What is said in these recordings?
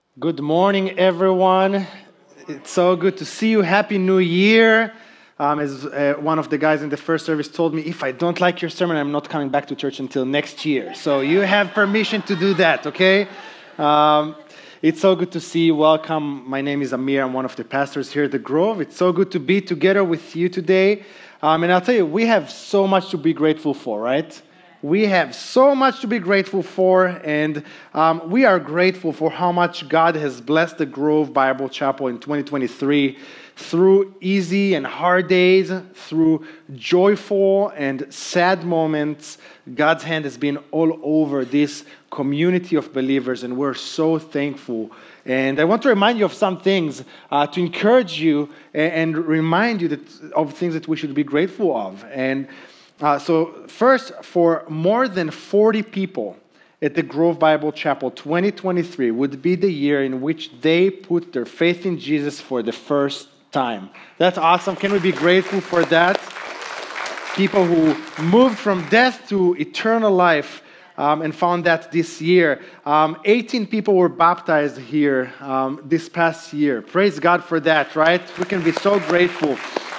Good morning, everyone. It's so good to see you. Happy New Year. As one of the guys in the first service told me, if I don't like your sermon, I'm not coming back to church until next year. So you have permission to do that, okay? It's so good to see you. Welcome. My name is Amir. I'm one of the pastors here at The Grove. It's so good to be together with you today. And I'll tell you, we have so much to be grateful for, right? We have so much to be grateful for, and we are grateful for how much God has blessed the Grove Bible Chapel in 2023 through easy and hard days, through joyful and sad moments. God's hand has been all over this community of believers, and we're so thankful. And I want to remind you of some things to encourage you and remind you of things that we should be grateful of. And so first, for more than 40 people at the Grove Bible Chapel, 2023 would be the year in which they put their faith in Jesus for the first time. That's awesome. Can we be grateful for that? People who moved from death to eternal life and found that this year. 18 people were baptized here this past year. Praise God for that, right? We can be so grateful.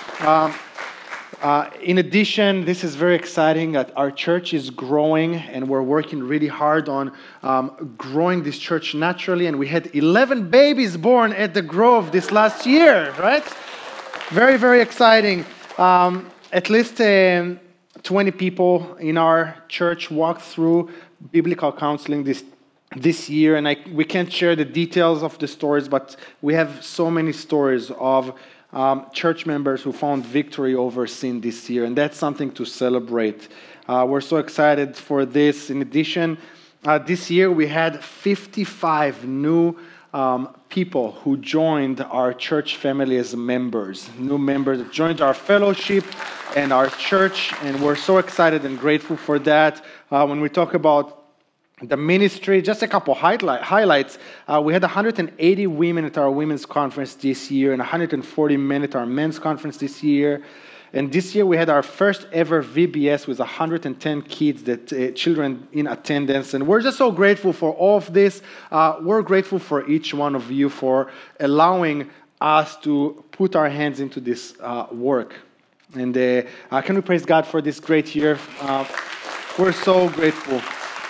In addition, this is very exciting that our church is growing, and we're working really hard on growing this church naturally. And we had 11 babies born at the Grove this last year, right? Very, very exciting. At least 20 people in our church walked through biblical counseling this year, and we can't share the details of the stories, but we have so many stories of church members who found victory over sin this year, and that's something to celebrate. We're so excited for this. In addition, this year we had 55 new people who joined our church family as members, new members that joined our fellowship and our church, and we're so excited and grateful for that. When we talk about the ministry, just a couple highlights. We had 180 women at our women's conference this year and 140 men at our men's conference this year. And this year we had our first ever VBS with 110 kids, children in attendance. And we're just so grateful for all of this. We're grateful for each one of you for allowing us to put our hands into this work. And can we praise God for this great year? We're so grateful.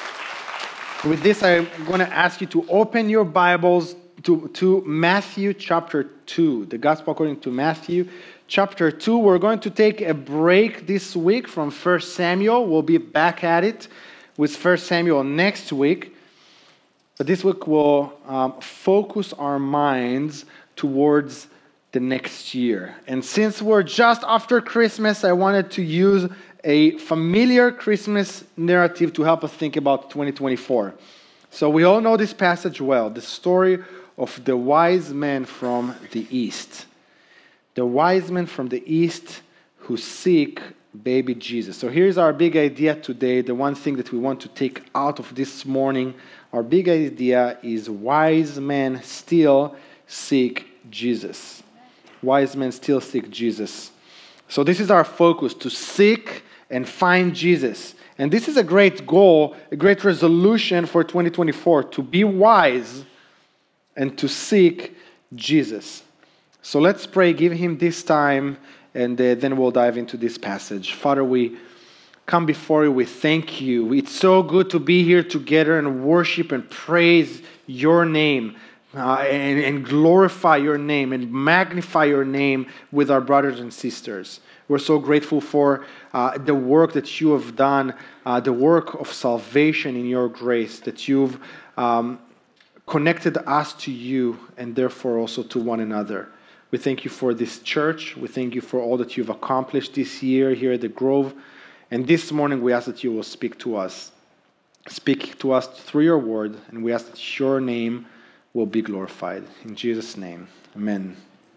With this, I'm going to ask you to open your Bibles to Matthew chapter 2, the Gospel according to Matthew chapter 2. We're going to take a break this week from 1 Samuel. We'll be back at it with 1 Samuel next week. But this week we'll focus our minds towards the next year. And since we're just after Christmas, I wanted to use a familiar Christmas narrative to help us think about 2024. So we all know this passage well, the story of the wise men from the east. The wise men from the east who seek baby Jesus. So here's our big idea today, the one thing that we want to take out of this morning. Our big idea is wise men still seek Jesus. Wise men still seek Jesus. So this is our focus, to seek and find Jesus. And this is a great goal, a great resolution for 2024, to be wise and to seek Jesus. So let's pray, give him this time, and then we'll dive into this passage. Father, we come before you, we thank you. It's so good to be here together and worship and praise your name. And glorify your name and magnify your name with our brothers and sisters. We're so grateful for the work that you have done, the work of salvation in your grace, that you've connected us to you and therefore also to one another. We thank you for this church. We thank you for all that you've accomplished this year here at the Grove. And this morning we ask that you will speak to us. Speak to us through your word, and we ask that your name will be glorified. In Jesus' name, amen.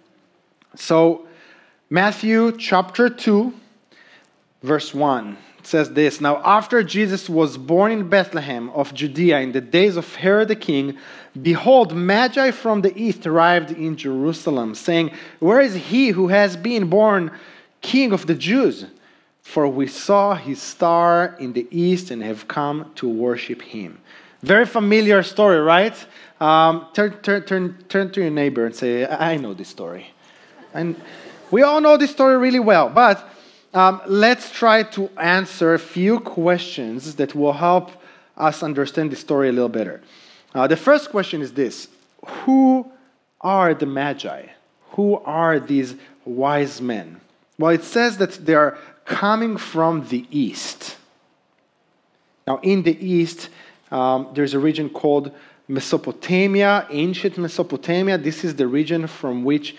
So, Matthew chapter 2, verse 1, it says this: Now after Jesus was born in Bethlehem of Judea in the days of Herod the king, behold, Magi from the east arrived in Jerusalem, saying, Where is he who has been born King of the Jews? For we saw his star in the east and have come to worship him. Very familiar story, right? Turn to your neighbor and say, I know this story. And we all know this story really well, but let's try to answer a few questions that will help us understand the story a little better. The first question is this: who are the Magi? Who are these wise men? Well, it says that they are coming from the east. Now, in the east, there's a region called Mesopotamia, ancient Mesopotamia. This is the region from which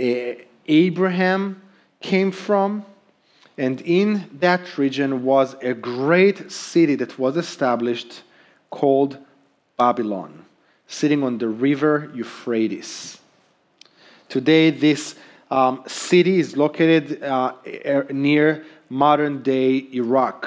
Abraham came from. And in that region was a great city that was established called Babylon, sitting on the river Euphrates. Today, this city is located near modern-day Iraq.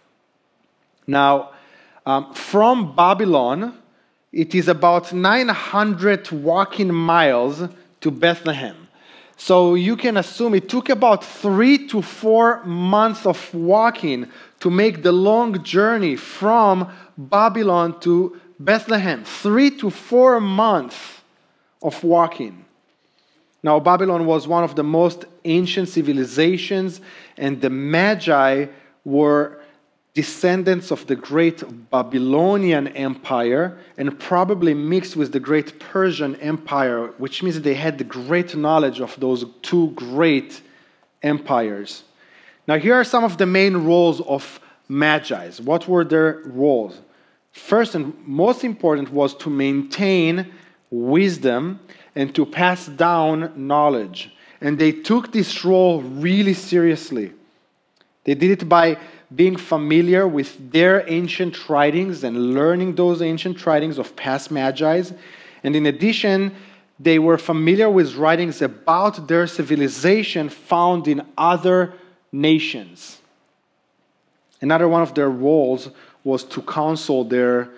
Now, from Babylon, it is about 900 walking miles to Bethlehem. So you can assume it took about 3 to 4 months of walking to make the long journey from Babylon to Bethlehem. 3 to 4 months of walking. Now, Babylon was one of the most ancient civilizations, and the Magi were descendants of the great Babylonian Empire and probably mixed with the great Persian Empire, which means they had the great knowledge of those two great empires. Now, here are some of the main roles of Magi. What were their roles? First and most important was to maintain wisdom and to pass down knowledge. And they took this role really seriously. They did it by being familiar with their ancient writings and learning those ancient writings of past Magi. And in addition, they were familiar with writings about their civilization found in other nations. Another one of their roles was to counsel their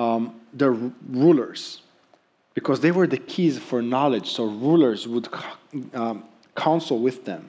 rulers, because they were the keys for knowledge, so rulers would counsel with them.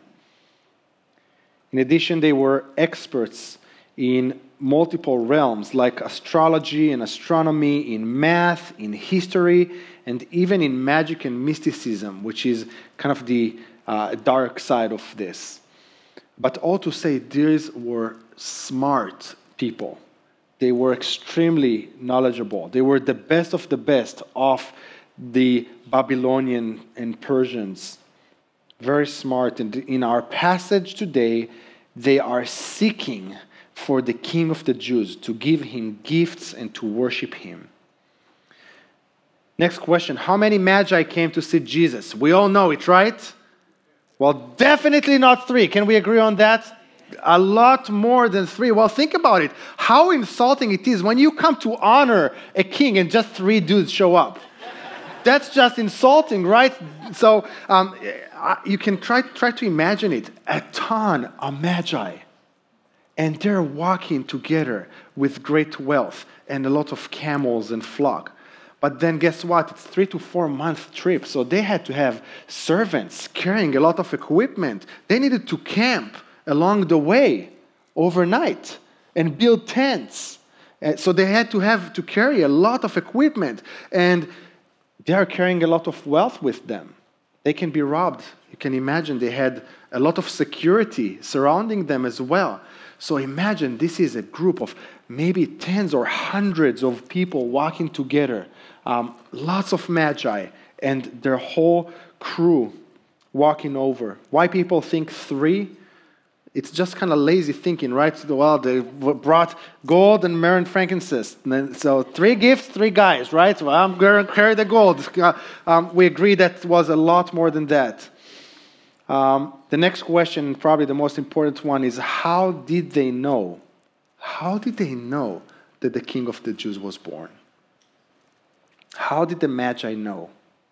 In addition, they were experts in multiple realms like astrology and astronomy, in math, in history, and even in magic and mysticism, which is kind of the dark side of this. But all to say, these were smart people. They were extremely knowledgeable. They were the best of the best of the Babylonian and Persians. Very smart. And in our passage today, they are seeking for the King of the Jews to give him gifts and to worship him. Next question. How many Magi came to see Jesus? We all know it, right? Well, definitely not 3. Can we agree on that? A lot more than 3. Well, think about it. How insulting it is when you come to honor a king and just 3 dudes show up. That's just insulting, right? So you can try to imagine it. A ton of Magi. And they're walking together with great wealth and a lot of camels and flock. But then guess what? It's 3 to 4 month trip. So they had to have servants carrying a lot of equipment. They needed to camp along the way overnight and build tents. So they had to carry a lot of equipment. And they are carrying a lot of wealth with them. They can be robbed. You can imagine they had a lot of security surrounding them as well. So imagine this is a group of maybe tens or hundreds of people walking together. Lots of Magi and their whole crew walking over. Why people think 3? It's just kind of lazy thinking, right? Well, they brought gold and myrrh and frankincense. So 3 gifts, 3 guys, right? Well, I'm going to carry the gold. We agree that was a lot more than that. The next question, probably the most important one, is how did they know? How did they know that the King of the Jews was born? How did the Magi know?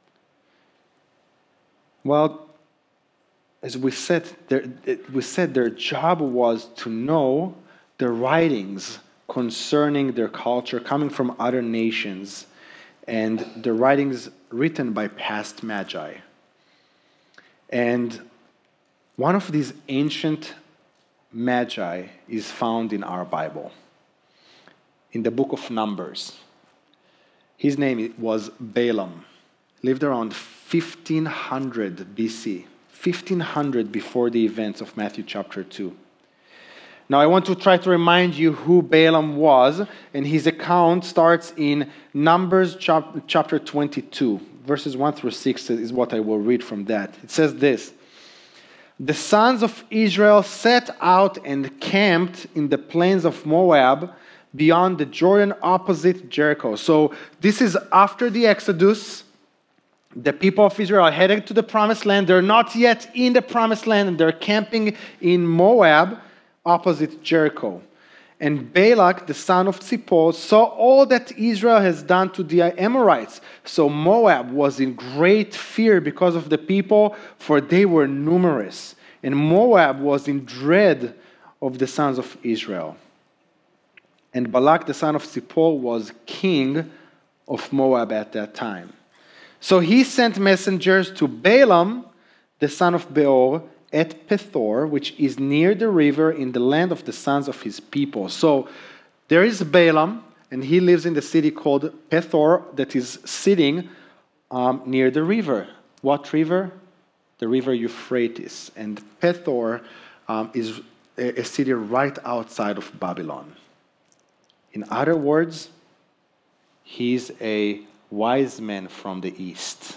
Well, as we said, their job was to know the writings concerning their culture coming from other nations and the writings written by past Magi. And one of these ancient Magi is found in our Bible, in the book of Numbers. His name was Balaam. Lived around 1500 BC. 1500 before the events of Matthew chapter 2. Now I want to try to remind you who Balaam was, and his account starts in Numbers chapter 22. Verses 1 through 6 is what I will read from that. It says this: The sons of Israel set out and camped in the plains of Moab beyond the Jordan opposite Jericho. So this is after the Exodus. The people of Israel are headed to the promised land. They're not yet in the promised land, and they're camping in Moab opposite Jericho. And Balak, the son of Zippor, saw all that Israel has done to the Amorites. So Moab was in great fear because of the people, for they were numerous. And Moab was in dread of the sons of Israel. And Balak, the son of Zippor, was king of Moab at that time. So he sent messengers to Balaam, the son of Beor, at Pethor, which is near the river in the land of the sons of his people. So there is Balaam, and he lives in the city called Pethor that is sitting near the river. What river? The river Euphrates. And Pethor is a city right outside of Babylon. In other words, he's a wise man from the east.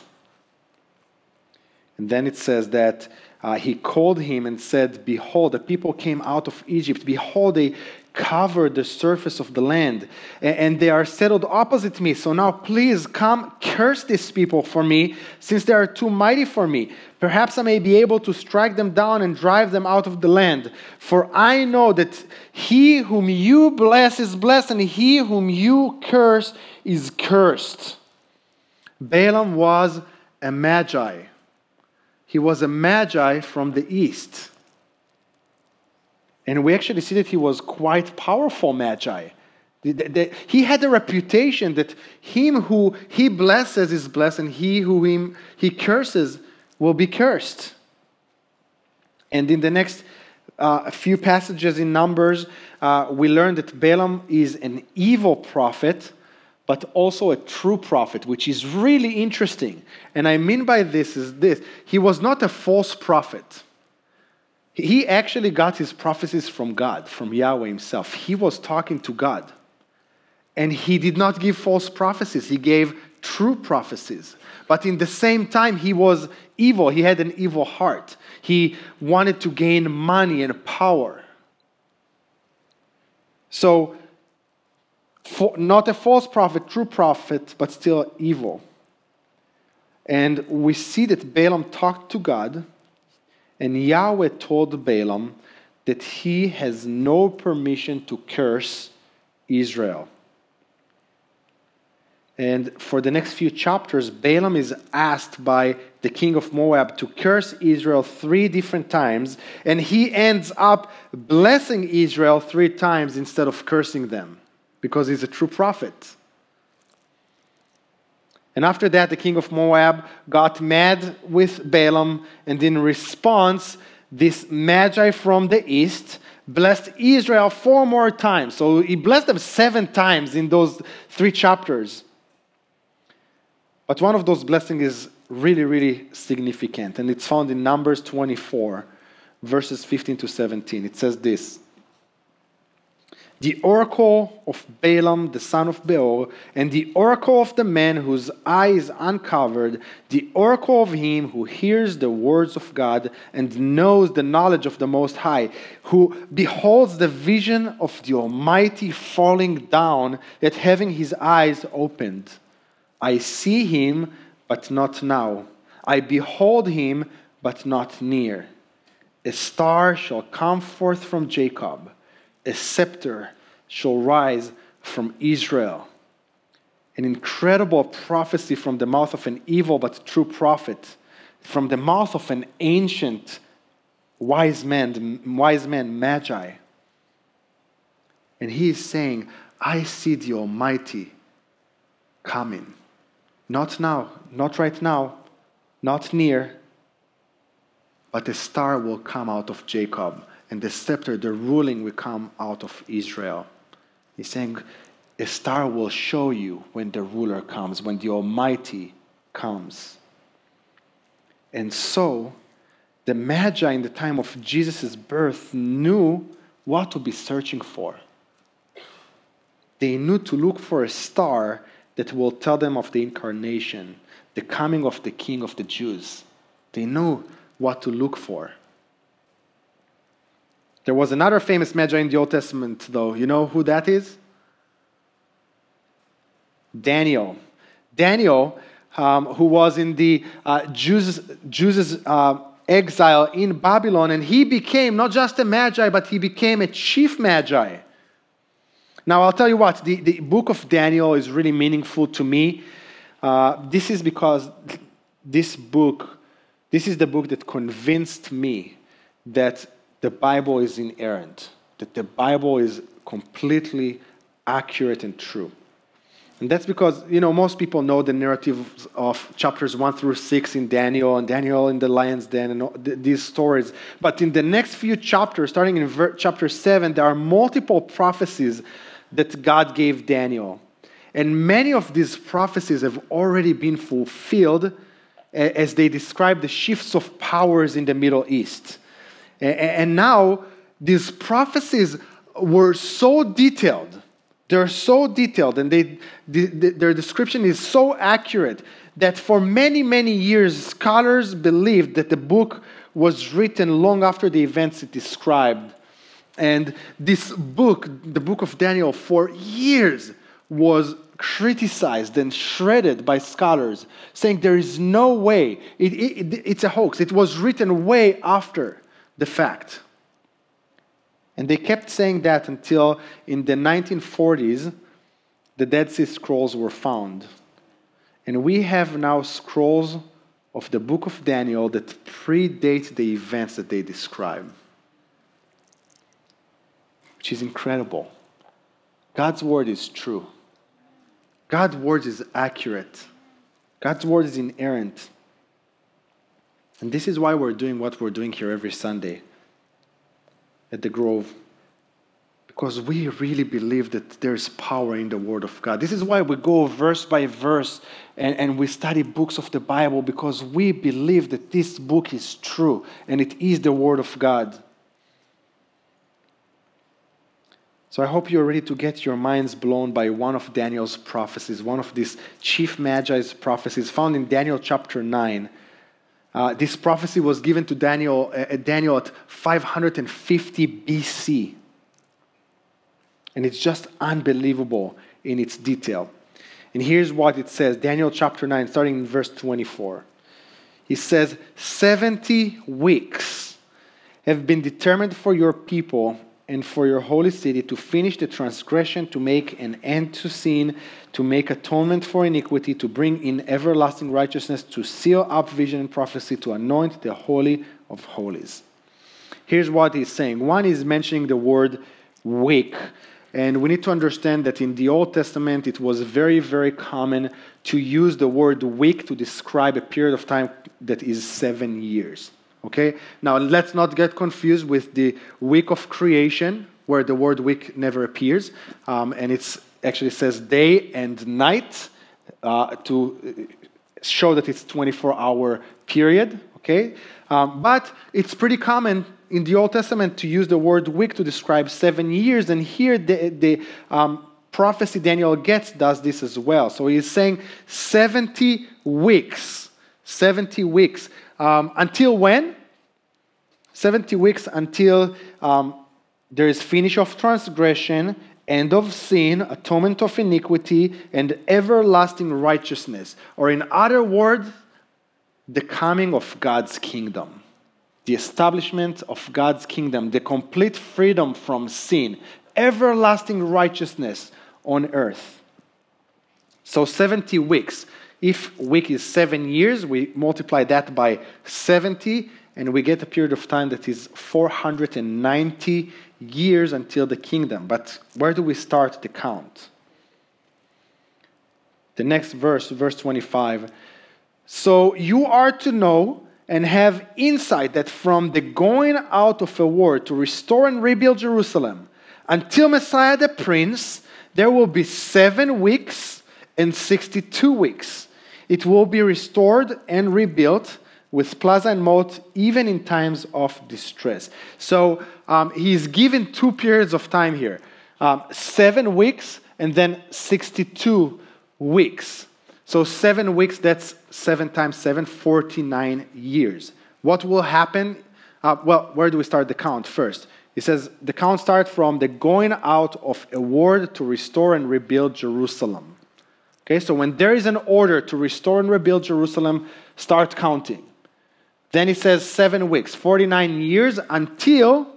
And then it says that he called him and said, Behold, the people came out of Egypt. Behold, they covered the surface of the land, and they are settled opposite me. So now please come curse these people for me, since they are too mighty for me. Perhaps I may be able to strike them down and drive them out of the land. For I know that he whom you bless is blessed, and he whom you curse is cursed. Balaam was a magi. He was a magi from the east. And we actually see that he was quite powerful magi. He had a reputation that him who he blesses is blessed, and he whom he curses will be cursed. And in the next few passages in Numbers, we learn that Balaam is an evil prophet, but also a true prophet, which is really interesting. And I mean by this is this: he was not a false prophet. He actually got his prophecies from God, from Yahweh himself. He was talking to God. And he did not give false prophecies. He gave true prophecies. But in the same time, he was evil. He had an evil heart. He wanted to gain money and power. So, not a false prophet, true prophet, but still evil. And we see that Balaam talked to God, and Yahweh told Balaam that he has no permission to curse Israel. And for the next few chapters, Balaam is asked by the king of Moab to curse Israel 3 different times, and he ends up blessing Israel 3 times instead of cursing them, because he's a true prophet. And after that, the king of Moab got mad with Balaam, and in response, this magi from the east blessed Israel 4 more times. So he blessed them 7 times in those 3 chapters. But one of those blessings is really, really significant, and it's found in Numbers 24, verses 15 to 17. It says this: The oracle of Balaam, the son of Beor, and the oracle of the man whose eye is uncovered, the oracle of him who hears the words of God and knows the knowledge of the Most High, who beholds the vision of the Almighty falling down, yet having his eyes opened. I see him, but not now. I behold him, but not near. A star shall come forth from Jacob. A scepter shall rise from Israel. An incredible prophecy from the mouth of an evil but true prophet, from the mouth of an ancient wise man, Magi. And he is saying, I see the Almighty coming. Not now, not right now, not near, but a star will come out of Jacob, and the scepter, the ruling, will come out of Israel. He's saying, A star will show you when the ruler comes, when the Almighty comes. And so, the Magi in the time of Jesus' birth knew what to be searching for. They knew to look for a star that will tell them of the incarnation, the coming of the King of the Jews. They knew what to look for. There was another famous Magi in the Old Testament, though. You know who that is? Daniel. Daniel, who was in the Jews' exile in Babylon, and he became not just a Magi, but he became a chief Magi. Now, I'll tell you what, the book of Daniel is really meaningful to me. This is because this is the book that convinced me that the Bible is inerrant, that the Bible is completely accurate and true. And that's because, most people know the narrative of chapters 1 through 6 in Daniel, and Daniel in the lion's den, and these stories. But in the next few chapters, starting in chapter 7, there are multiple prophecies that God gave Daniel. And many of these prophecies have already been fulfilled as they describe the shifts of powers in the Middle East. And now, these prophecies were so detailed. They're so detailed, and their description is so accurate that for many, many years, scholars believed that the book was written long after the events it described. And this book, the book of Daniel, for years was criticized and shredded by scholars, saying there is no way, it's a hoax. It was written way after the fact. And they kept saying that until in the 1940s, the Dead Sea Scrolls were found. And we have now scrolls of the book of Daniel that predate the events that they describe. Which is incredible. God's word is true. God's word is accurate. God's word is inerrant. And this is why we're doing what we're doing here every Sunday at the Grove, because we really believe that there's power in the Word of God. This is why we go verse by verse and we study books of the Bible, because we believe that this book is true and it is the Word of God. So I hope you're ready to get your minds blown by one of Daniel's prophecies, one of these chief Magi's prophecies found in Daniel chapter 9. This prophecy was given to Daniel at 550 BC. And it's just unbelievable in its detail. And here's what it says, Daniel chapter 9, starting in verse 24. He says, 70 weeks have been determined for your people and for your holy city to finish the transgression, to make an end to sin, to make atonement for iniquity, to bring in everlasting righteousness, to seal up vision and prophecy, to anoint the Holy of Holies. Here's what he's saying. One is mentioning the word week. And we need to understand that in the Old Testament, it was very, very common to use the word week to describe a period of time that is 7 years. Okay? Now, let's not get confused with the week of creation, where the word week never appears. And it actually says day and night to show that it's a 24-hour period. Okay? But it's pretty common in the Old Testament to use the word week to describe 7 years. And here the prophecy Daniel gets does this as well. So he's saying 70 weeks. 70 weeks. Until when? 70 weeks until there is finish of transgression, end of sin, atonement of iniquity, and everlasting righteousness. Or in other words, the coming of God's kingdom. The establishment of God's kingdom, the complete freedom from sin, everlasting righteousness on earth. So 70 weeks. If week is 7 years, we multiply that by 70, and we get a period of time that is 490 years until the kingdom. But where do we start the count? The next verse, verse 25. So you are to know and have insight that from the going out of a war to restore and rebuild Jerusalem until Messiah the Prince, there will be 7 weeks and 62 weeks. It will be restored and rebuilt with plaza and moat, even in times of distress. So he's given 2 periods of time here. 7 weeks and then 62 weeks. So 7 weeks, that's 7 times 7, 49 years. What will happen? Well, where do we start the count first? It says the count starts from the going out of a word to restore and rebuild Jerusalem. Okay, so when there is an order to restore and rebuild Jerusalem, start counting. Then it says 7 weeks, 49 years until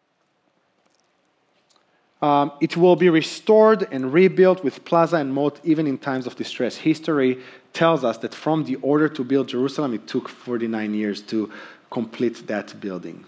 it will be restored and rebuilt with plaza and moat, even in times of distress. History tells us that from the order to build Jerusalem, it took 49 years to complete that building.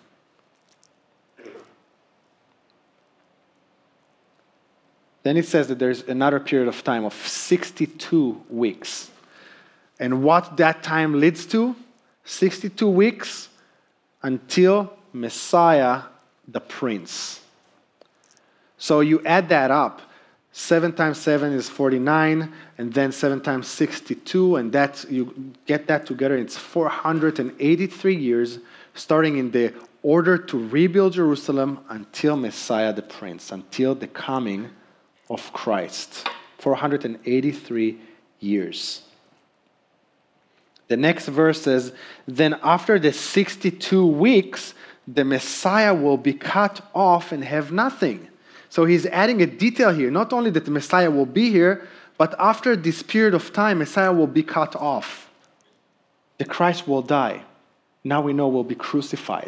Then it says that there's another period of time of 62 weeks. And what that time leads to? 62 weeks until Messiah, the Prince. So you add that up. 7 times 7 is 49, and then 7 times 62, and that you get that together, it's 483 years, starting in the order to rebuild Jerusalem until Messiah the Prince, until the coming of Christ. 483 years. The next verse says, then after the 62 weeks, the Messiah will be cut off and have nothing. So he's adding a detail here. Not only that the Messiah will be here, but after this period of time, Messiah will be cut off. The Christ will die. Now we know will be crucified.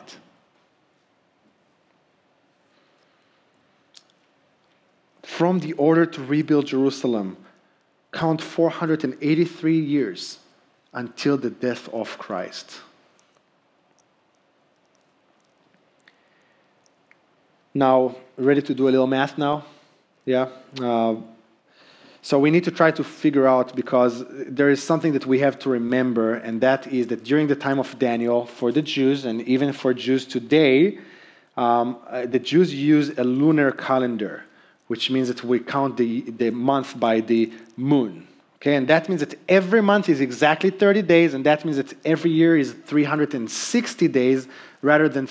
From the order to rebuild Jerusalem, count 483 years until the death of Christ. Now, ready to do a little math now? Yeah? So we need to try to figure out, because there is something that we have to remember, and that is that during the time of Daniel, for the Jews, and even for Jews today, the Jews use a lunar calendar, which means that we count the month by the moon. Okay, and that means that every month is exactly 30 days, and that means that every year is 360 days rather than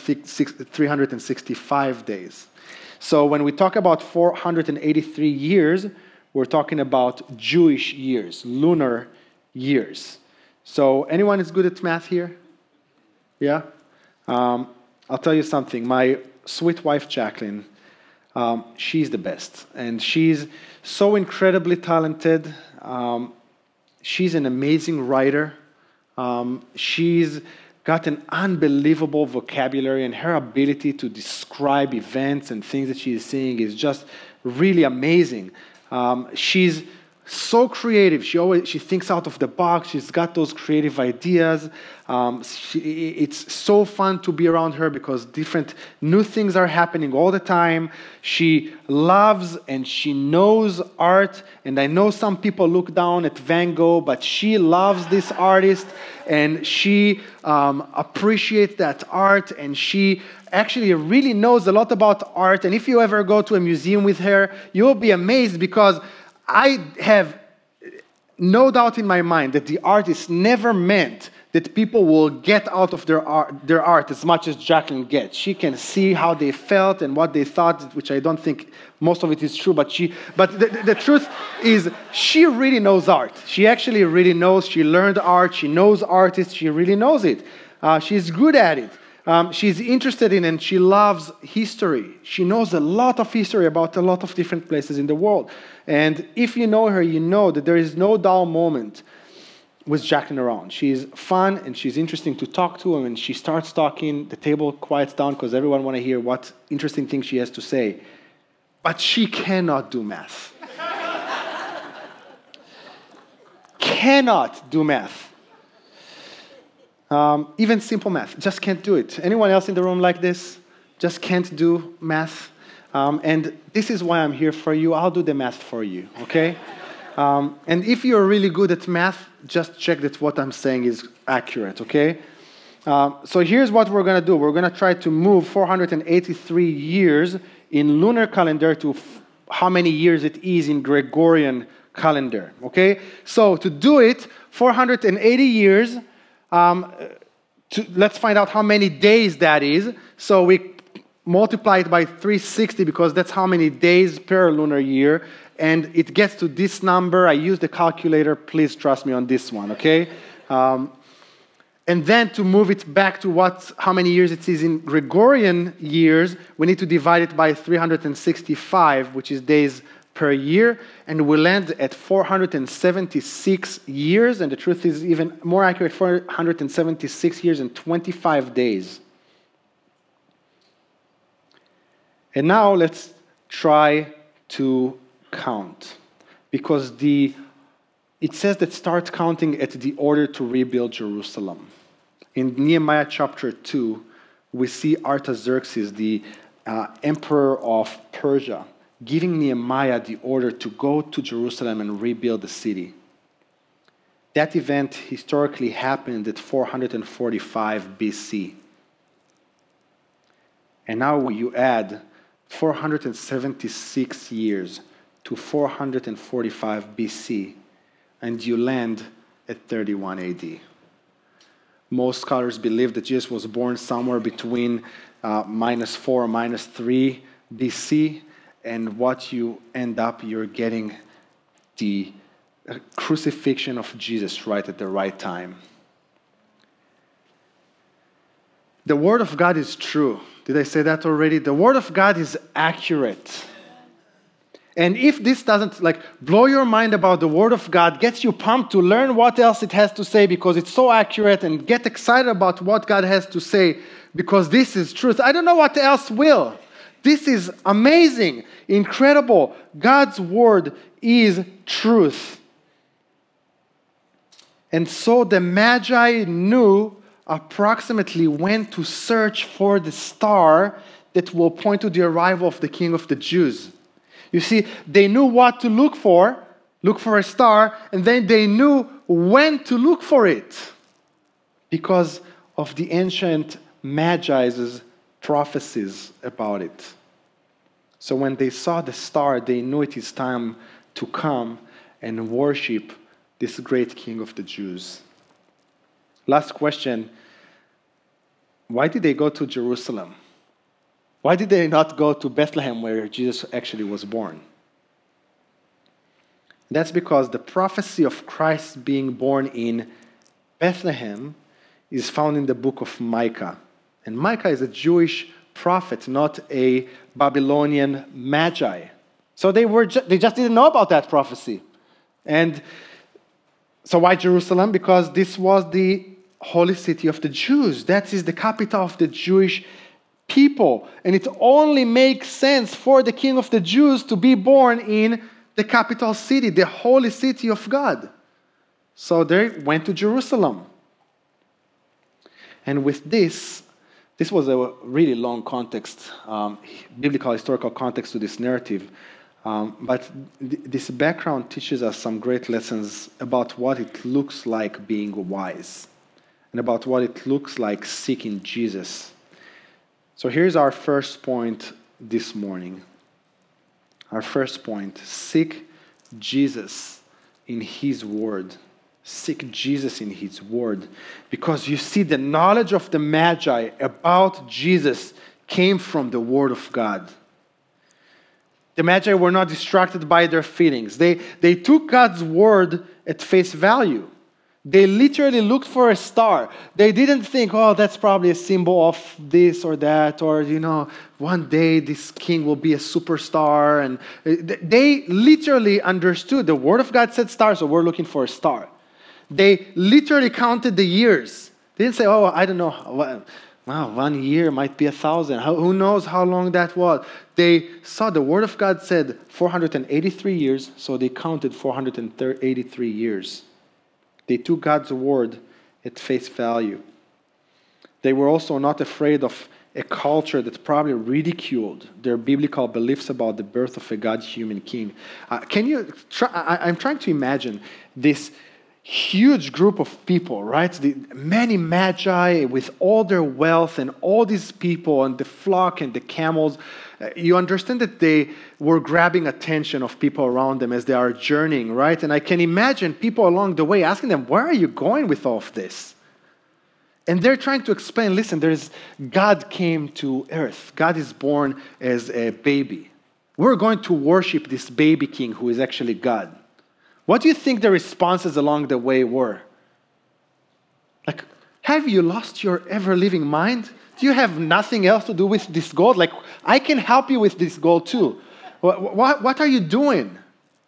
365 days. So when we talk about 483 years, we're talking about Jewish years, lunar years. So anyone is good at math here? Yeah? I'll tell you something. My sweet wife, Jacqueline, she's the best. And she's so incredibly talented. She's an amazing writer. She's got an unbelievable vocabulary, and her ability to describe events and things that she is seeing is just really amazing. She's so creative. She thinks out of the box. She's got those creative ideas. It's so fun to be around her because different new things are happening all the time. She loves and she knows art. And I know some people look down at Van Gogh, but she loves this artist and she appreciates that art, and she actually really knows a lot about art. And if you ever go to a museum with her, you'll be amazed, because I have no doubt in my mind that the artist never meant that people will get out of their art as much as Jacqueline gets. She can see how they felt and what they thought, which I don't think most of it is true, but the truth is she really knows art. She actually really knows. She learned art. She knows artists. She really knows it. She's good at it. She's interested in and she loves history. She knows a lot of history about a lot of different places in the world. And if you know her, you know that there is no dull moment with Jacqueline around. She's fun and she's interesting to talk to, and when she starts talking, the table quiets down because everyone want to hear what interesting things she has to say. But she cannot do math. Cannot do math. Even simple math, just can't do it. Anyone else in the room like this? Just can't do math? And this is why I'm here for you. I'll do the math for you, okay? And if you're really good at math, just check that what I'm saying is accurate, okay? So here's what we're going to do. We're going to try to move 483 years in lunar calendar to how many years it is in Gregorian calendar. Okay? So to do it, 480 years, let's find out how many days that is. So we multiply it by 360 because that's how many days per lunar year. And it gets to this number. I use the calculator. Please trust me on this one, okay? And then to move it back to how many years it is in Gregorian years, we need to divide it by 365, which is days per year, and we land at 476 years, and the truth is even more accurate, 476 years and 25 days. And now let's try to count, because it says that start counting at the order to rebuild Jerusalem. In Nehemiah chapter 2, we see Artaxerxes, the emperor of Persia, giving Nehemiah the order to go to Jerusalem and rebuild the city. That event historically happened at 445 BC. And now you add 476 years to 445 BC, and you land at 31 AD. Most scholars believe that Jesus was born somewhere between -4 and -3 BC, and what you end up, you're getting the crucifixion of Jesus right at the right time. The Word of God is true. Did I say that already? The Word of God is accurate. And if this doesn't blow your mind about the Word of God, gets you pumped to learn what else it has to say because it's so accurate, and get excited about what God has to say because this is truth, I don't know what else will. This is amazing, incredible. God's Word is truth. And so the Magi knew approximately when to search for the star that will point to the arrival of the King of the Jews. You see, they knew what to look for a star, and then they knew when to look for it because of the ancient Magi's prophecies about it. So when they saw the star, they knew it is time to come and worship this great King of the Jews. Last question, why did they go to Jerusalem? Why did they not go to Bethlehem where Jesus actually was born? That's because the prophecy of Christ being born in Bethlehem is found in the book of Micah. And Micah is a Jewish prophet, not a Babylonian magi. So they just didn't know about that prophecy. And so why Jerusalem? Because this was the holy city of the Jews. That is the capital of the Jewish people. And it only makes sense for the King of the Jews to be born in the capital city, the holy city of God. So they went to Jerusalem. And with this was a really long context, biblical, historical context to this narrative. But this background teaches us some great lessons about what it looks like being wise and about what it looks like seeking Jesus. So here's our first point this morning. Our first point, seek Jesus in His Word. Seek Jesus in His Word. Because you see, the knowledge of the Magi about Jesus came from the Word of God. The Magi were not distracted by their feelings. They took God's Word at face value. They literally looked for a star. They didn't think, oh, that's probably a symbol of this or that, or, one day this king will be a superstar. And they literally understood. The Word of God said star, so we're looking for a star. They literally counted the years. They didn't say, oh, I don't know. Wow, 1 year might be 1,000. Who knows how long that was? They saw the Word of God said 483 years, so they counted 483 years. They took God's Word at face value. They were also not afraid of a culture that probably ridiculed their biblical beliefs about the birth of a God-human king. I'm trying to imagine this huge group of people, right? Many magi with all their wealth and all these people and the flock and the camels. You understand that they were grabbing attention of people around them as they are journeying, right? And I can imagine people along the way asking them, where are you going with all of this? And they're trying to explain, listen, God came to earth. God is born as a baby. We're going to worship this baby king who is actually God. What do you think the responses along the way were? Like, have you lost your ever-living mind? Do you have nothing else to do with this gold? Like, I can help you with this gold too. What are you doing?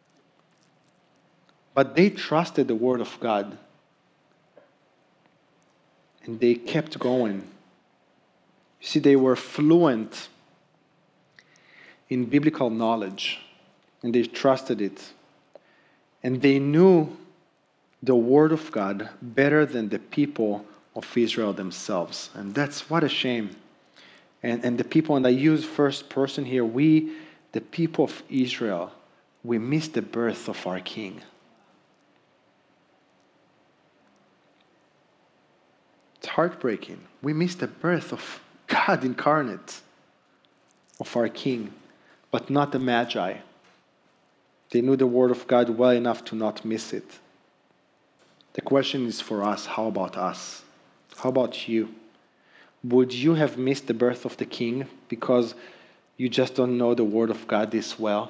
But they trusted the word of God. And they kept going. You see, they were fluent in biblical knowledge. And they trusted it. And they knew the word of God better than the people of Israel themselves. And that's what a shame. And the people, and I use first person here, we, the people of Israel, we miss the birth of our king. It's heartbreaking. We miss the birth of God incarnate, of our king, but not the Magi. They knew the word of God well enough to not miss it. The question is for us, how about us? How about you? Would you have missed the birth of the king because you just don't know the word of God this well?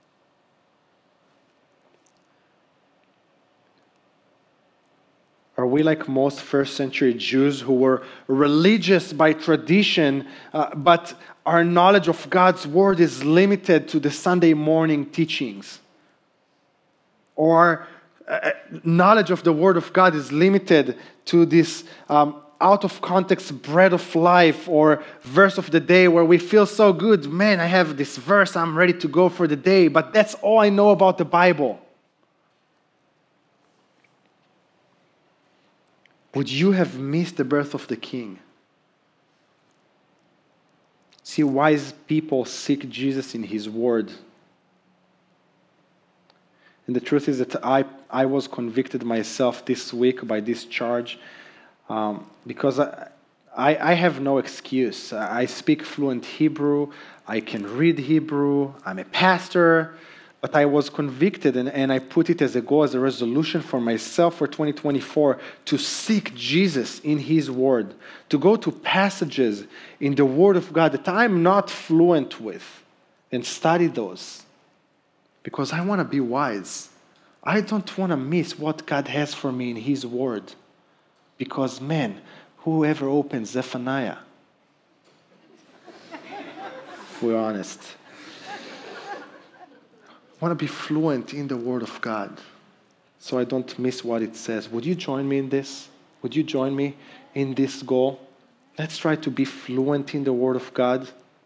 Are we like most first century Jews who were religious by tradition, but our knowledge of God's word is limited to the Sunday morning teachings? Or knowledge of the word of God is limited to this out of context bread of life or verse of the day where we feel so good, man, I have this verse, I'm ready to go for the day, but that's all I know about the Bible. Would you have missed the birth of the king? See, wise people seek Jesus in his word. And the truth is that I was convicted myself this week by this charge because I have no excuse. I speak fluent Hebrew. I can read Hebrew. I'm a pastor. But I was convicted, and I put it as a goal, as a resolution for myself for 2024, to seek Jesus in his word, to go to passages in the word of God that I'm not fluent with, and study those. Because I want to be wise. I don't want to miss what God has for me in his word. Because, man, whoever opens Zephaniah, if we're honest, I want to be fluent in the word of God so I don't miss what it says. Would you join me in this? Would you join me in this goal? Let's try to be fluent in the word of God.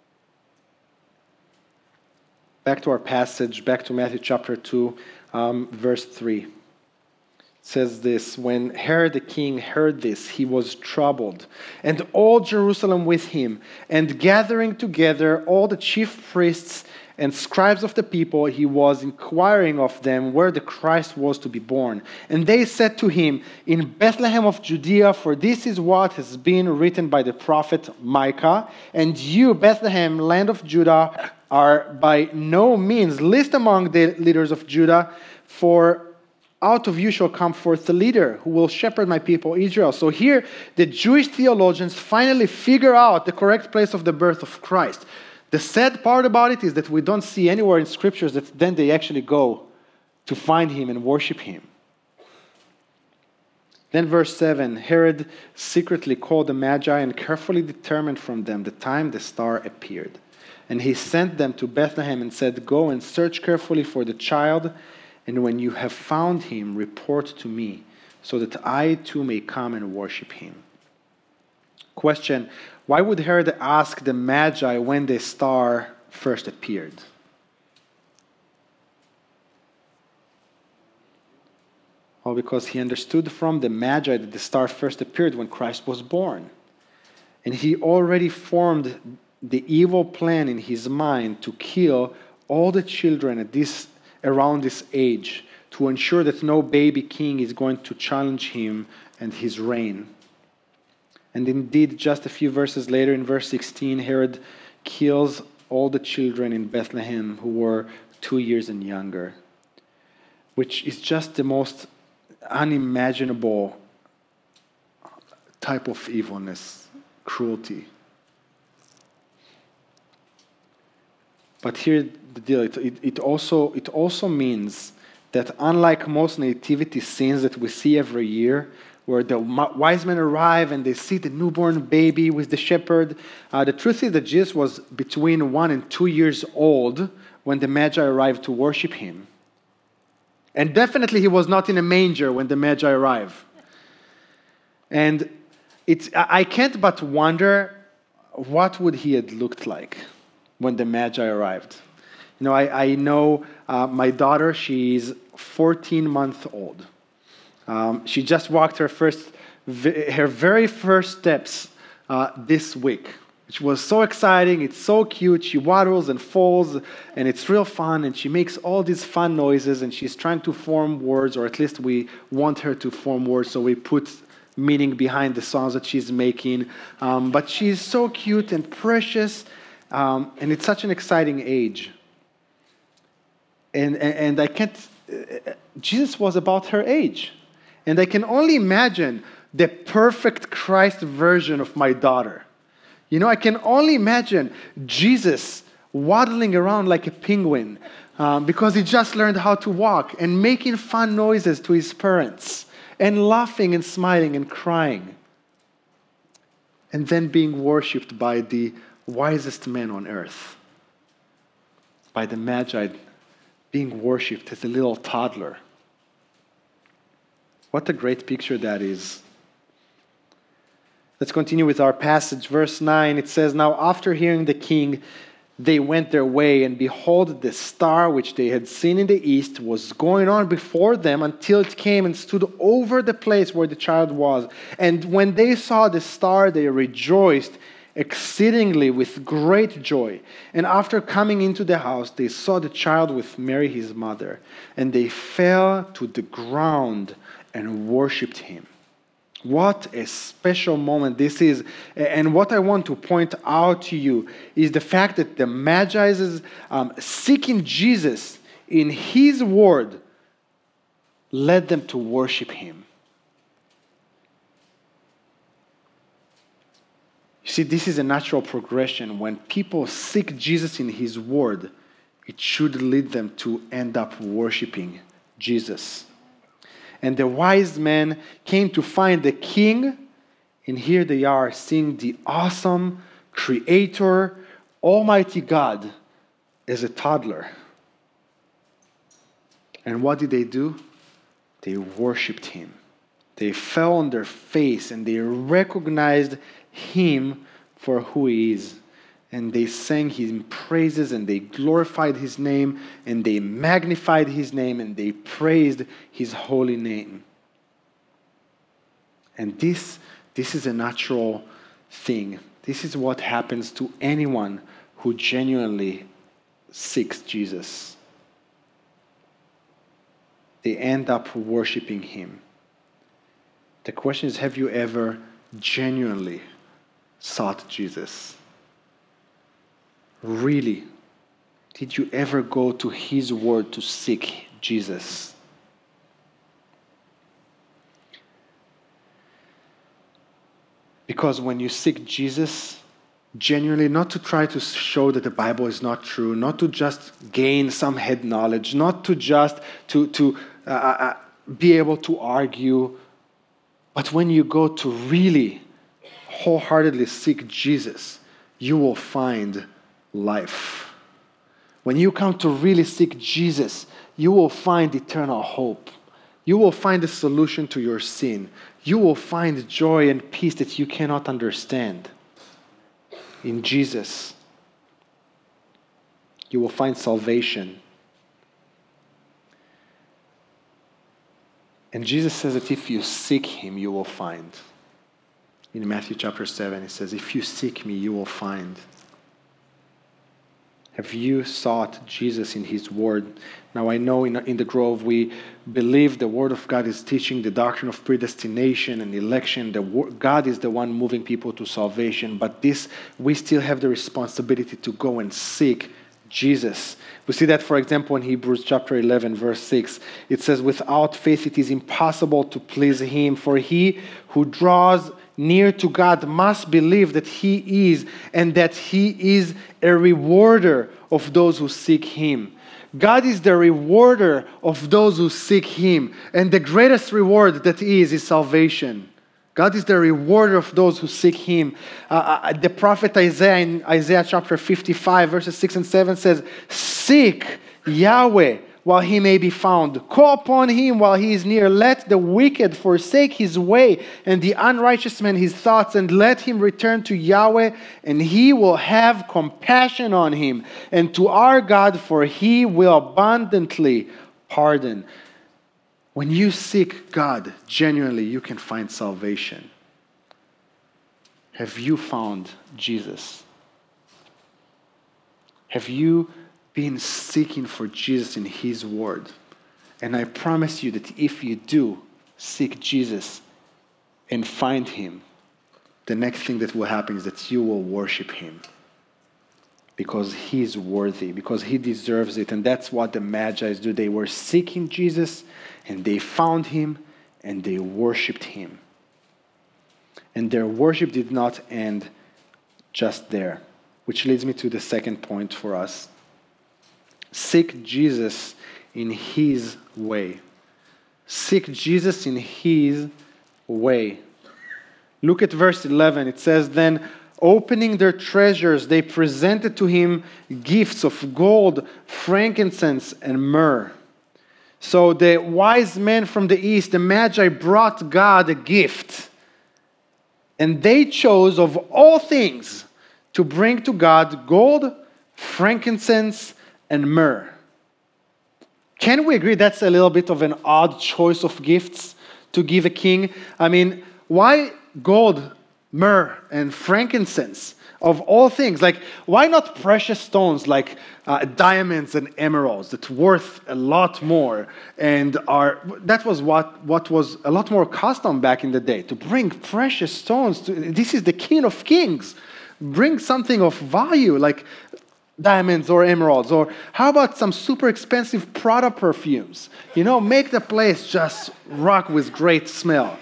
Back to our passage, back to Matthew chapter 2, verse 3. It says this, when Herod the king heard this, he was troubled, and all Jerusalem with him, and gathering together all the chief priests and scribes of the people, he was inquiring of them where the Christ was to be born. And they said to him, in Bethlehem of Judea, for this is what has been written by the prophet Micah. And you, Bethlehem, land of Judah, are by no means least among the leaders of Judah, for out of you shall come forth a leader who will shepherd my people Israel. So here, the Jewish theologians finally figure out the correct place of the birth of Christ. The sad part about it is that we don't see anywhere in scriptures that then they actually go to find him and worship him. Then verse 7, Herod secretly called the Magi and carefully determined from them the time the star appeared. And he sent them to Bethlehem and said, go and search carefully for the child, and when you have found him, report to me, so that I too may come and worship him. Question, why would Herod ask the Magi when the star first appeared? Well, because he understood from the Magi that the star first appeared when Christ was born. And he already formed the evil plan in his mind to kill all the children around this age, to ensure that no baby king is going to challenge him and his reign. And indeed, just a few verses later, in verse 16, Herod kills all the children in Bethlehem who were 2 years and younger, which is just the most unimaginable type of evilness, cruelty. But here's the deal. It also means that unlike most nativity scenes that we see every year, where the wise men arrive and they see the newborn baby with the shepherd, the truth is that Jesus was between 1 and 2 years old when the Magi arrived to worship him. And definitely he was not in a manger when the Magi arrived. And I can't but wonder what would he have looked like when the Magi arrived. You know, I know my daughter, she's 14 months old. She just walked her very first steps this week, which was so exciting. It's so cute. She waddles and falls, and it's real fun, and she makes all these fun noises, and she's trying to form words, or at least we want her to form words, so we put meaning behind the sounds that she's making. But she's so cute and precious, and it's such an exciting age. And I can't... Jesus was about her age. And I can only imagine the perfect Christ version of my daughter. You know, I can only imagine Jesus waddling around like a penguin because he just learned how to walk, and making fun noises to his parents, and laughing and smiling and crying. And then being worshipped by the wisest man on earth, by the Magi, being worshipped as a little toddler. What a great picture that is. Let's continue with our passage. Verse 9, it says, "Now after hearing the king, they went their way, and behold, the star which they had seen in the east was going on before them until it came and stood over the place where the child was. And when they saw the star, they rejoiced exceedingly with great joy. And after coming into the house, they saw the child with Mary his mother, and they fell to the ground and worshipped him." What a special moment this is. And what I want to point out to you is the fact that the Magi is seeking Jesus in his word led them to worship him. You see, this is a natural progression. When people seek Jesus in his word, it should lead them to end up worshiping Jesus. And the wise men came to find the king, and here they are seeing the awesome creator, almighty God as a toddler. And what did they do? They worshipped him. They fell on their face and they recognized him for who he is. And they sang his praises, and they glorified his name, and they magnified his name, and they praised his holy name. And this is a natural thing. This is what happens to anyone who genuinely seeks Jesus. They end up worshiping him. The question is, have you ever genuinely sought Jesus? Really, did you ever go to his word to seek Jesus? Because when you seek Jesus, genuinely, not to try to show that the Bible is not true, not to just gain some head knowledge, not to just to be able to argue, but when you go to really wholeheartedly seek Jesus, you will find life. When you come to really seek Jesus, you will find eternal hope. You will find a solution to your sin. You will find joy and peace that you cannot understand. In Jesus, you will find salvation. And Jesus says that if you seek him, you will find. In Matthew chapter 7, he says, if you seek me, you will find. Have you sought Jesus in His Word? Now, I know in the Grove we believe the Word of God is teaching the doctrine of predestination and election. God is the one moving people to salvation, but we still have the responsibility to go and seek Jesus. We see that, for example, in Hebrews chapter 11, verse 6. It says, without faith it is impossible to please Him, for he who draws near to God must believe that He is, and that He is a rewarder of those who seek Him. God is the rewarder of those who seek Him, and the greatest reward that is salvation. God is the rewarder of those who seek Him. The prophet Isaiah in Isaiah chapter 55, verses 6 and 7 says, seek Yahweh while He may be found. Call upon Him while He is near. Let the wicked forsake his way, and the unrighteous man his thoughts, and let him return to Yahweh, and He will have compassion on him, and to our God, for He will abundantly pardon. When you seek God genuinely, you can find salvation. Have you found Jesus? Have you been seeking for Jesus in His Word? And I promise you that if you do seek Jesus and find Him, the next thing that will happen is that you will worship Him. Because He is worthy, because He deserves it. And that's what the Magi do. They were seeking Jesus, and they found Him, and they worshipped Him. And their worship did not end just there, which leads me to the second point for us. Seek Jesus in His way. Seek Jesus in His way. Look at verse 11. It says, then opening their treasures, they presented to Him gifts of gold, frankincense, and myrrh. So the wise men from the east, the Magi, brought God a gift. And they chose of all things to bring to God gold, frankincense, and myrrh. Can we agree that's a little bit of an odd choice of gifts to give a king? I mean, why gold, myrrh, and frankincense of all things? Like, why not precious stones like diamonds and emeralds that's worth a lot more and that was what was a lot more custom back in the day, to bring precious stones. This is the King of Kings. Bring something of value like diamonds or emeralds, or how about some super expensive Prada perfumes? Make the place just rock with great smell.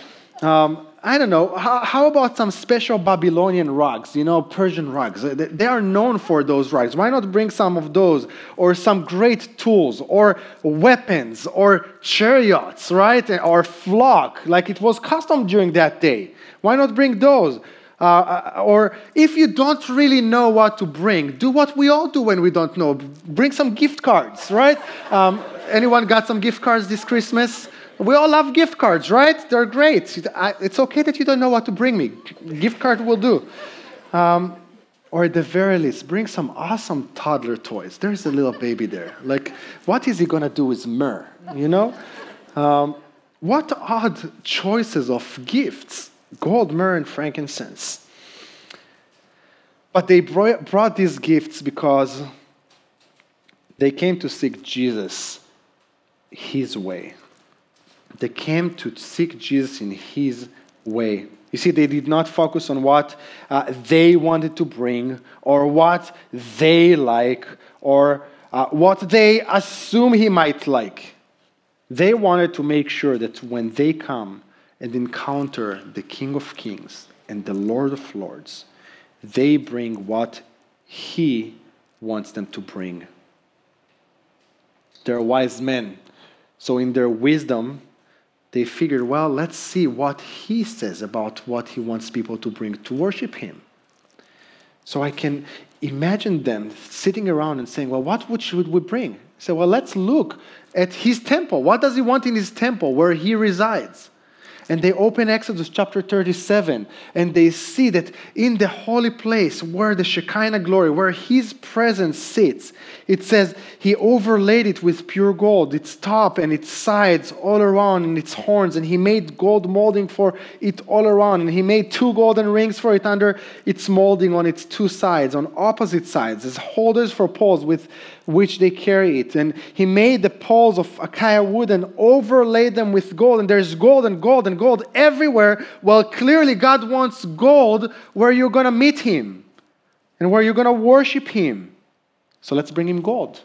I don't know, how about some special Babylonian rugs, Persian rugs? They are known for those rugs. Why not bring some of those, or some great tools, or weapons, or chariots, right? Or flock, like it was custom during that day. Why not bring those? Or if you don't really know what to bring, do what we all do when we don't know. Bring some gift cards, right? Anyone got some gift cards this Christmas? We all love gift cards, right? They're great. It's okay that you don't know what to bring me. Gift card will do. Or at the very least, bring some awesome toddler toys. There's a little baby there. Like, what is he going to do with myrrh? What odd choices of gifts. Gold, myrrh, and frankincense. But they brought these gifts because they came to seek Jesus His way. They came to seek Jesus in His way. You see, they did not focus on what they wanted to bring, or what they like, or what they assume He might like. They wanted to make sure that when they come and encounter the King of Kings and the Lord of Lords, they bring what He wants them to bring. They're wise men. So in their wisdom, they figured, well, let's see what He says about what He wants people to bring to worship Him. So I can imagine them sitting around and saying, well, what should we bring? So, well, let's look at His temple. What does He want in His temple where He resides? And they open Exodus chapter 37, and they see that in the holy place where the Shekinah glory, where His presence sits, it says He overlaid it with pure gold, its top and its sides all around, and its horns, and He made gold molding for it all around, and He made 2 golden rings for it under its molding on its 2 sides, on opposite sides, as holders for poles with which they carry it. And He made the poles of acacia wood and overlaid them with gold. And there's gold and gold and gold everywhere. Well, clearly God wants gold where you're going to meet Him and where you're going to worship Him. So let's bring Him gold.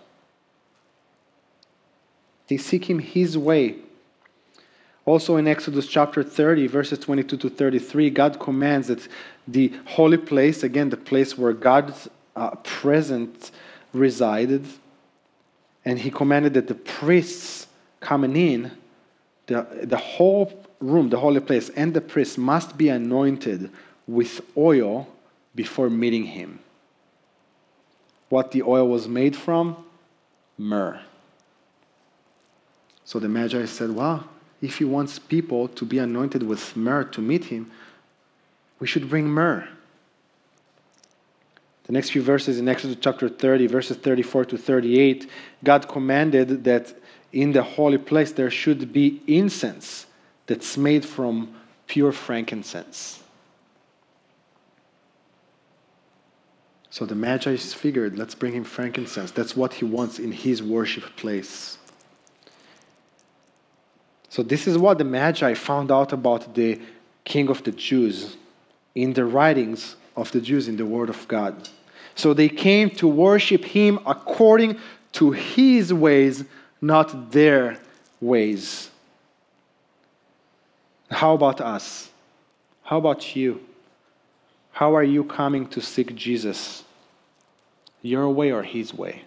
They seek Him His way. Also in Exodus chapter 30, verses 22 to 33, God commands that the holy place, again, the place where God's presence resided, and He commanded that the priests coming in, the whole room, the holy place, and the priests must be anointed with oil before meeting Him. What the oil was made from? Myrrh. So the Magi said, well, if He wants people to be anointed with myrrh to meet Him, we should bring myrrh. The next few verses in Exodus chapter 30, verses 34 to 38, God commanded that in the holy place there should be incense that's made from pure frankincense. So the Magi figured, let's bring Him frankincense. That's what He wants in His worship place. So this is what the Magi found out about the King of the Jews in the writings of the Jews in the Word of God. So they came to worship Him according to His ways, not their ways. How about us? How about you? How are you coming to seek Jesus? Your way or His way?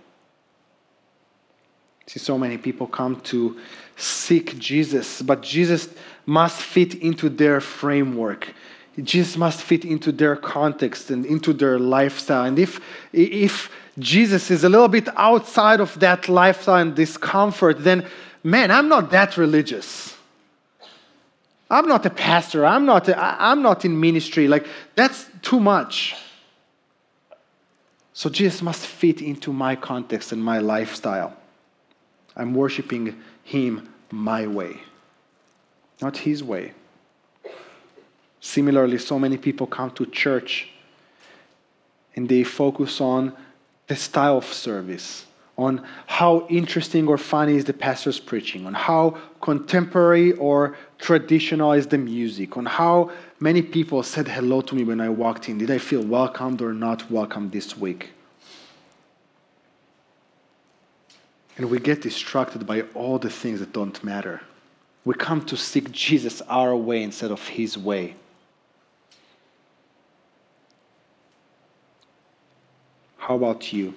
See, so many people come to seek Jesus, but Jesus must fit into their framework. Jesus must fit into their context and into their lifestyle. And if Jesus is a little bit outside of that lifestyle and discomfort, then, man, I'm not that religious. I'm not a pastor. I'm not in ministry. Like, that's too much. So Jesus must fit into my context and my lifestyle. I'm worshiping Him my way, not His way. Similarly, so many people come to church and they focus on the style of service, on how interesting or funny is the pastor's preaching, on how contemporary or traditional is the music, on how many people said hello to me when I walked in. Did I feel welcomed or not welcomed this week? And we get distracted by all the things that don't matter. We come to seek Jesus our way instead of His way. How about you?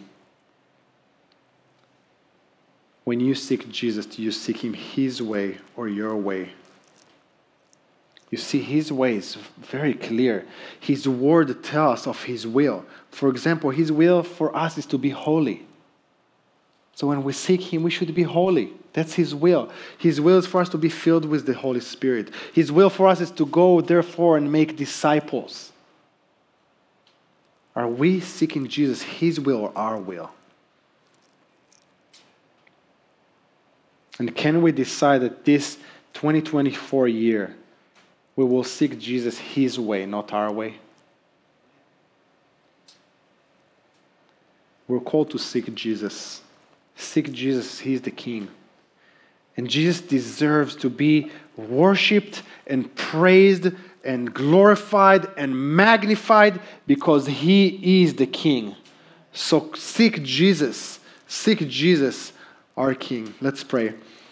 When you seek Jesus, do you seek Him His way or your way? You see, His way is very clear. His word tells us of His will. For example, His will for us is to be holy. So when we seek Him, we should be holy. That's His will. His will is for us to be filled with the Holy Spirit. His will for us is to go, therefore, and make disciples. Are we seeking Jesus, His will or our will? And can we decide that this 2024 year, we will seek Jesus His way, not our way? We're called to seek Jesus. Seek Jesus, He's the King. And Jesus deserves to be worshipped and praised and glorified and magnified because He is the King. So seek Jesus. Seek Jesus, our King. Let's pray.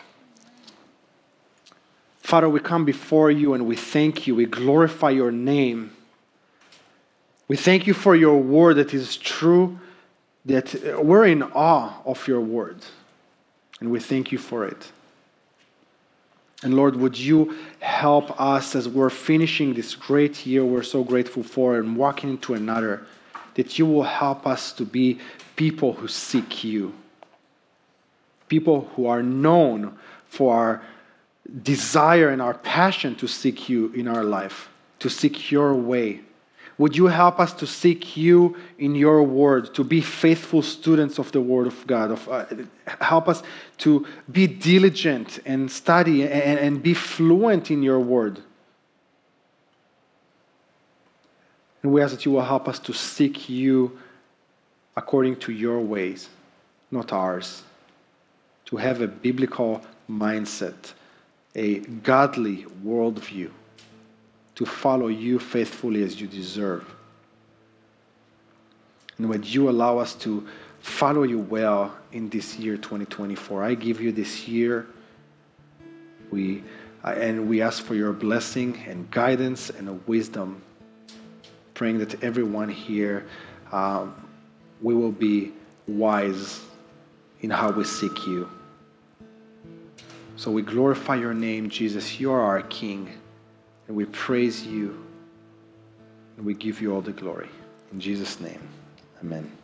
Father, we come before You and we thank You. We glorify Your name. We thank You for Your word that is true, that we're in awe of Your word. And we thank You for it. And Lord, would You help us as we're finishing this great year we're so grateful for and walking into another, that You will help us to be people who seek You. People who are known for our desire and our passion to seek you in our life, to seek your way. Would you help us to seek you in your word, to be faithful students of the word of God? Help us to be diligent and study and be fluent in your word. And we ask that you will help us to seek you according to your ways, not ours. To have a biblical mindset, a godly worldview, to follow you faithfully as you deserve. And would you allow us to follow you well in this year 2024? I give you this year. We ask for your blessing and guidance and wisdom, praying that everyone here, we will be wise in how we seek you. So we glorify your name, Jesus. You are our King. And we praise you, and we give you all the glory. In Jesus' name, amen.